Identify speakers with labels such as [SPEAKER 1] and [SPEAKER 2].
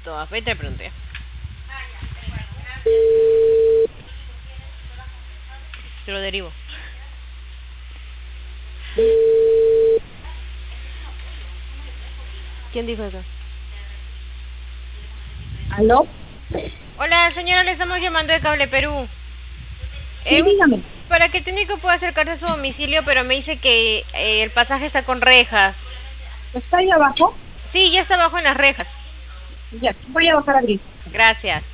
[SPEAKER 1] Listo, ahorita pregunto ya. Te lo derivo. ¿Quién dijo eso?
[SPEAKER 2] ¿Aló?
[SPEAKER 1] Hola, señora, le estamos llamando de Cable Perú.
[SPEAKER 2] Sí, dígame.
[SPEAKER 1] ¿Para qué técnico puede acercarse a su domicilio? Pero me dice que el pasaje está con rejas.
[SPEAKER 2] ¿Está ahí abajo?
[SPEAKER 1] Sí, ya está abajo en las rejas.
[SPEAKER 2] Ya, voy a bajar a abrir.
[SPEAKER 1] Gracias.